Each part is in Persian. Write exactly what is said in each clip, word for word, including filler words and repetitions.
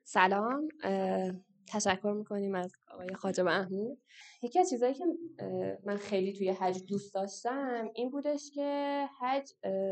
سلام، تشکر میکنیم از آقای خواجه محمود. یکی از چیزایی که من خیلی توی حج دوست داشتم این بودش که حج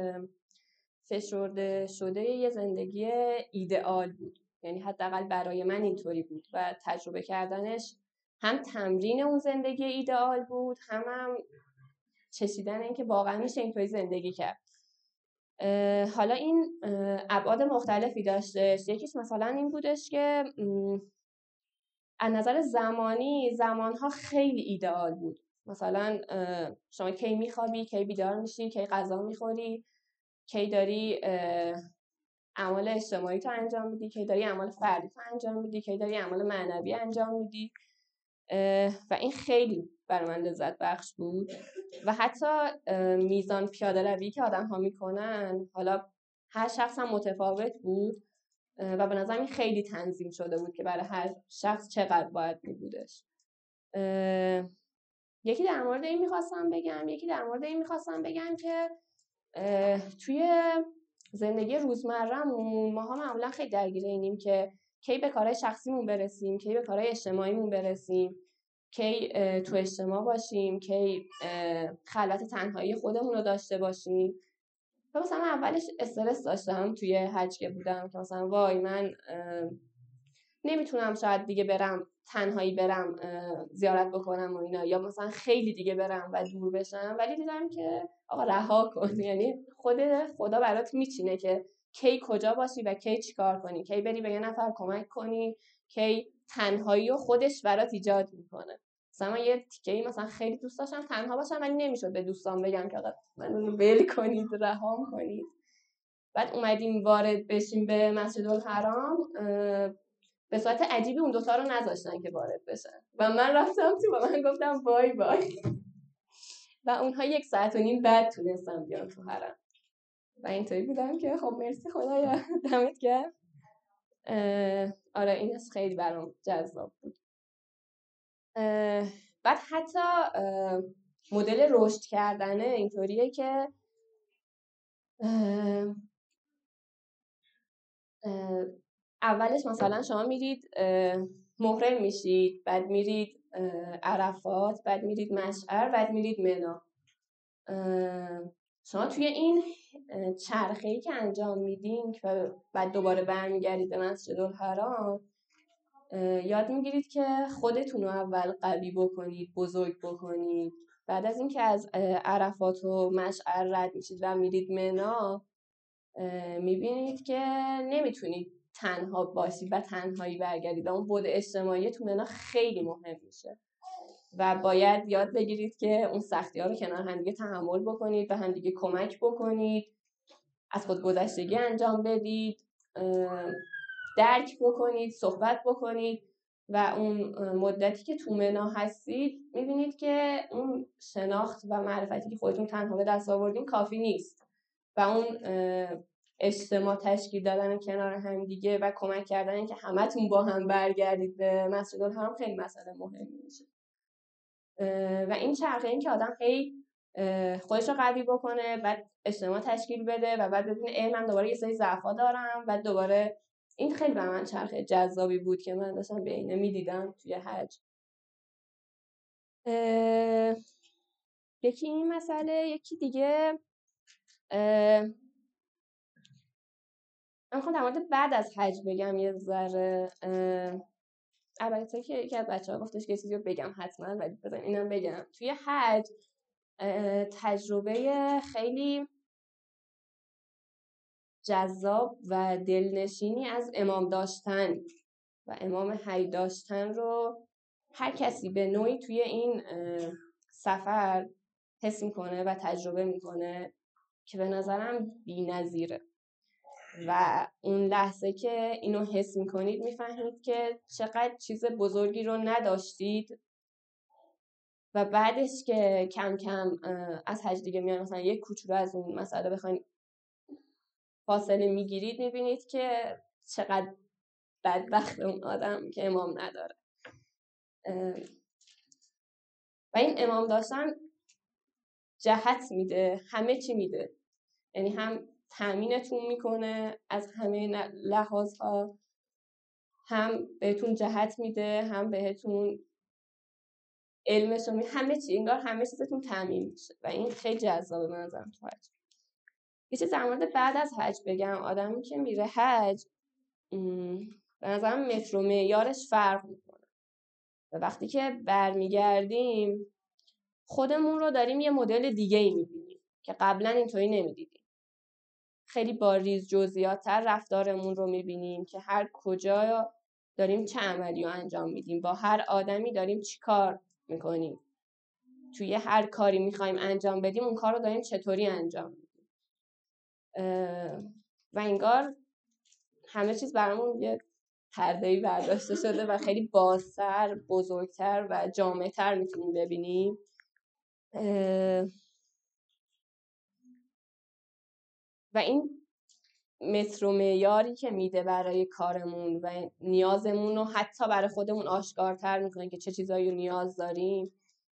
فشرده شده یه زندگی ایدئال بود، یعنی حداقل برای من اینطوری بود و تجربه کردنش هم تمرین اون زندگی ایدئال بود، هم هم چشیدن این که واقعا میشه اینطوری زندگی کرد. حالا این ابعاد مختلفی داشته. یکیش مثلا این بودش که از نظر زمانی زمانها خیلی ایدئال بود. مثلا شما کی میخوابی، کی بیدار میشی، کی غذا میخوری، کی داری اعمال اجتماعی تو انجام میدی، کی داری اعمال فردی تو انجام میدی، کی داری اعمال معنوی انجام میدی و این خیلی برای من لذت بخش بود. و حتی میزان پیاده روی که آدم ها میکنن، حالا هر شخص هم متفاوت بود و به نظرم این خیلی تنظیم شده بود که برای هر شخص چقدر باید میبودش. یکی در مورد این میخواستم بگم یکی در مورد این میخواستم بگم که توی زندگی روزمره‌مون ماها معمولا خیلی درگیر اینیم که کی به کارهای شخصیمون برسیم، کی به کارهای اجتماعیمون برسیم، کی تو اجتماع باشیم، کی خلوت تنهایی خودمون رو داشته باشیم. و مثلا اولش استرس داشتم توی حج که بودم که مثلا وای من نمیتونم شاید دیگه برم تنهایی برم زیارت بکنم و اینا، یا مثلا خیلی دیگه برم و دور بشم، ولی دیدم که آقا رها کن، یعنی خود خدا برات میچینه که کی کجا باشی و کی چیکار کنی، کی بری به یه نفر کمک کنی، کی تنهایی رو خودش برات ایجاد میکنه. مثلا من یه تیکه‌ای مثلا خیلی دوست داشتم تنها باشم، ولی نمیشد به دوستان بگم که آقا منو ول کنید، رهام کنید. بعد اومدیم وارد بشیم به مسجدالحرام، به صورت عجیبی اون دوتا رو نذاشتن که وارد بشن و من رفتم تو و من گفتم بای بای و اونها یک ساعت و نیم بعد تونستم بیان تو حرم و اینطوری بودم که خب مرسی خدایا، دمت گرم. آره این خیلی برام جذاب بود. بعد حتی مدل رشد کردنه اینطوریه که اولش مثلا شما میرید محرم میشید، بعد میرید عرفات، بعد میرید مشعر، بعد میرید منا. شما توی این چرخه‌ای که انجام میدین که بعد دوباره برمیگردید به مسجدالحرام، یاد میگیرید که خودتون رو اول قوی بکنید، بزرگ بکنید. بعد از اینکه از عرفات و مشعر رد میشید و میرید منا، میبینید که نمیتونید تنها باشید و تنهایی برگردید. اون بعد اجتماعی تو منا خیلی مهم میشه و باید یاد بگیرید که اون سختی ها رو کنار هم دیگه تحمل بکنید و هم دیگه کمک بکنید، از خود گذشتگی انجام بدید، درک بکنید، صحبت بکنید. و اون مدتی که تو منا هستید میبینید که اون شناخت و معرفتی که خودتون تنها به دست آوردین کافی نیست و اون اجتماع تشکیل دادن کنار هم دیگه و کمک کردن که همتون با هم برگردید به مسجدالحرام خیلی مسئله مهمی میشه. و این چرخه این که آدم هی خودش رو قوی بکنه، بعد اجتماع تشکیل بده و بعد ببینه ای من دوباره یه سری ضعفا دارم، بعد دوباره این خیلی برای من چرخه جذابی بود که من داشتم به اینه میدیدم توی حج. یکی این مسئله، یکی دیگه من میخوام در مورد بعد از حج بگم یه ذره. البته که یکی از بچه‌ها گفتش که یه چیزی رو بگم حتما، ولی بذارم اینم بگم. توی حج تجربه خیلی جذاب و دلنشینی از امام داشتن و امام حی داشتن رو هر کسی به نوعی توی این سفر حس میکنه و تجربه میکنه که به نظرم بی‌نظیره. و اون لحظه که اینو حس میکنید میفهمید که چقدر چیز بزرگی رو نداشتید و بعدش که کم کم از حج دیگه میان مثلا یک کوچولو از اون مسئله بخواین فاصله میگیرید میبینید که چقدر بدبخت اون آدم که امام نداره. و این امام داشتن جهت میده، همه چی میده، یعنی هم تأمینتون میکنه از همه لحاظها، هم بهتون جهت میده، هم بهتون علمش رو می همه چی، انگار همه چیزتون تامین میشه و این خیلی جذابه به نظرم تو حج. یه چیز در مورد بعد از حج بگم، آدمی که میره حج به نظرم متر و معیارش فرق میکنه و وقتی که برمیگردیم خودمون رو داریم یه مدل دیگه ای میبینیم که قبلا اینطوری نمیدیدیم. خیلی با ریز جزئیات‌تر رفتارمون رو میبینیم که هر کجا داریم چه عملی رو انجام میدیم، با هر آدمی داریم چی کار میکنیم، توی هر کاری میخوایم انجام بدیم اون کار رو داریم چطوری انجام میدیم و انگار همه چیز برامون یه پرده‌ای برداشته شده و خیلی بازتر، بزرگتر و جامع‌تر میتونیم ببینیم. و این متر و معیاری که میده برای کارمون و نیازمون رو حتی برای خودمون آشکارتر میکنه که چه چیزایی رو نیاز داریم،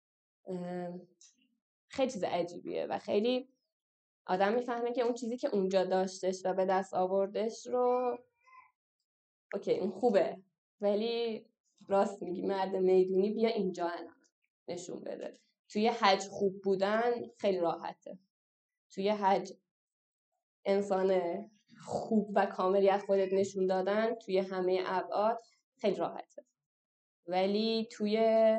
خیلی چیز عجیبیه و خیلی آدم میفهمه که اون چیزی که اونجا داشتش و به دست آوردش رو اوکی اون خوبه، ولی راست میگی مرد میدونی بیا اینجا نشون بده. توی حج خوب بودن خیلی راحته، توی حج انسان خوب و کاملی از خودت نشون دادن توی همه ابعاد خیلی راحته، ولی توی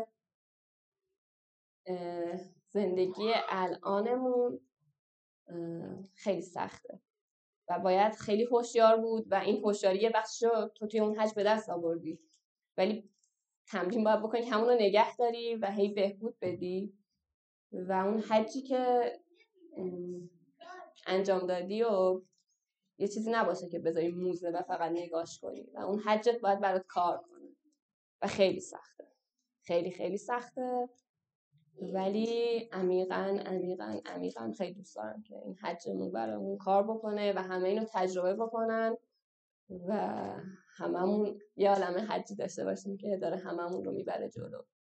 زندگی الانمون خیلی سخته و باید خیلی هوشیار بود و این هوشیاری یه بخشو تو توی اون حج به دست آوردی، ولی تمرین باید بکنی که همون رو نگه داری و هی بهبود بدی و اون حجی که انجام دادی و یه چیزی نباشه که بذاری موزه و فقط نگاش کنی و اون حجت باید برات کار کنه و خیلی سخته، خیلی خیلی سخته، ولی عمیقاً عمیقاً عمیقاً خیلی دوست دارم که این حجمون برامون کار بکنه و همه اینو تجربه بکنن و هممون یه عالمه حجی داشته باشیم که داره هممون رو میبره جلو.